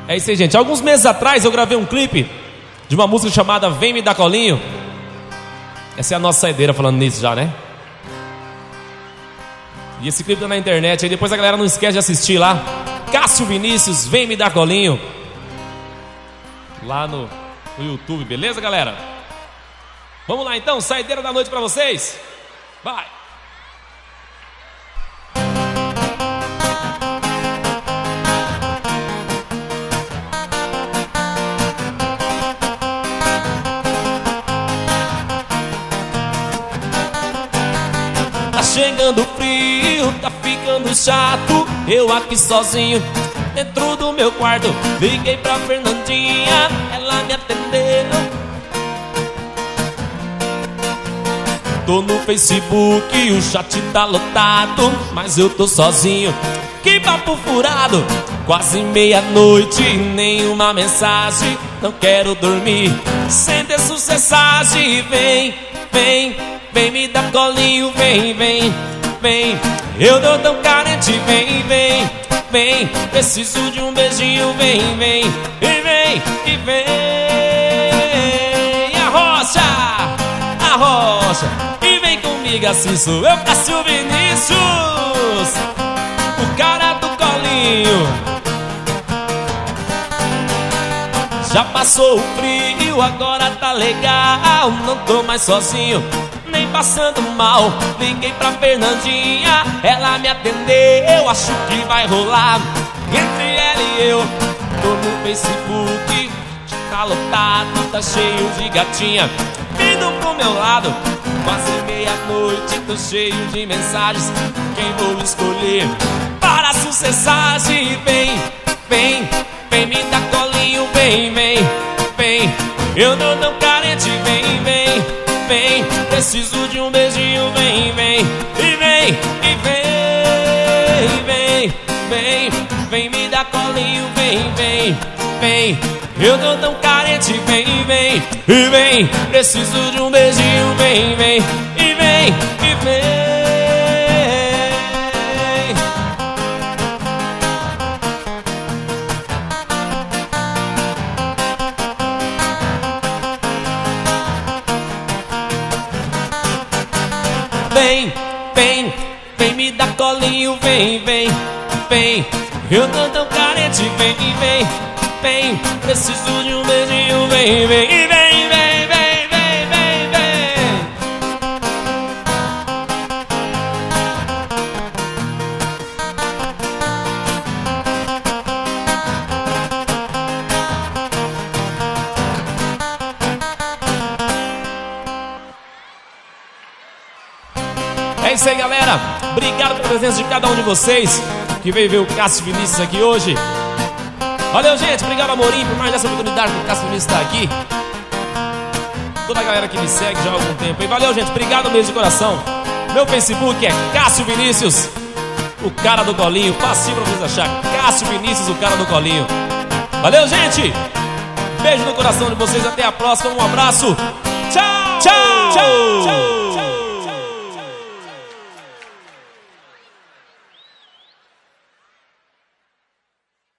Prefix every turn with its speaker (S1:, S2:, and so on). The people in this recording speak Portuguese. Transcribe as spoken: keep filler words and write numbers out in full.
S1: É isso aí, gente. Alguns meses atrás eu gravei um clipe de uma música chamada Vem Me Dar Colinho. Essa é a nossa saideira falando nisso já, né? E esse clipe tá na internet, aí depois a galera não esquece de assistir lá. Cássio Vinícius, Vem Me Dar Colinho. Lá no, no YouTube, beleza, galera? Vamos lá então, saideira da noite pra vocês. Vai! Tá chegando frio, tá ficando chato. Eu aqui sozinho, dentro do meu quarto. Liguei pra Fernandinha, ela me atendeu. Tô no Facebook, o chat tá lotado, mas eu tô sozinho. Que papo furado, quase meia-noite, nenhuma mensagem. Não quero dormir sem ter sucessagem. Vem, vem, vem me dar colinho. Vem, vem, vem, eu tô tão carente. Vem, vem, vem, preciso de um beijinho. Vem, vem, e vem, e vem. Arrocha, arrocha, e vem comigo, assim sou eu, Cássio Vinícius, o cara do colinho. Já passou o frio, agora tá legal. Não tô mais sozinho, nem passando mal. Liguei pra Fernandinha, ela me atendeu. Acho que vai rolar entre ela e eu. Tô no Facebook, tá lotado, tá cheio de gatinha vindo pro meu lado. Quase meia-noite, tô cheio de mensagens. Quem vou escolher para a sucessagem? Vem, vem, vem me dar colinho. Vem, vem, vem, eu tô tão carente. Vem, vem, vem, preciso de um beijinho. Vem, vem, e vem, e vem, vem, vem, vem me dar colinho. Vem, vem, vem, eu tô tão carente. Vem, vem, e vem, preciso de um beijinho. Vem, vem, e vem, e vem. Vem, vem, vem me dar colinho. Vem, vem, vem, eu tô tão carente. Vem, vem, vem, preciso de um beijinho. Vem, vem, e vem, vem, vem, vem, vem, vem. É isso aí, galera. Obrigado pela presença de cada um de vocês que veio ver o Cássio Vinícius aqui hoje. Valeu, gente. Obrigado, Amorim, por mais essa oportunidade que o Cássio Vinícius está aqui. Toda a galera que me segue já há algum tempo. E valeu, gente. Obrigado mesmo de coração. Meu Facebook é Cássio Vinícius, o cara do colinho. Facinho pra vocês achar. Cássio Vinícius, o cara do colinho. Valeu, gente. Beijo no coração de vocês. Até a próxima. Um abraço. Tchau. Tchau. Tchau. Tchau.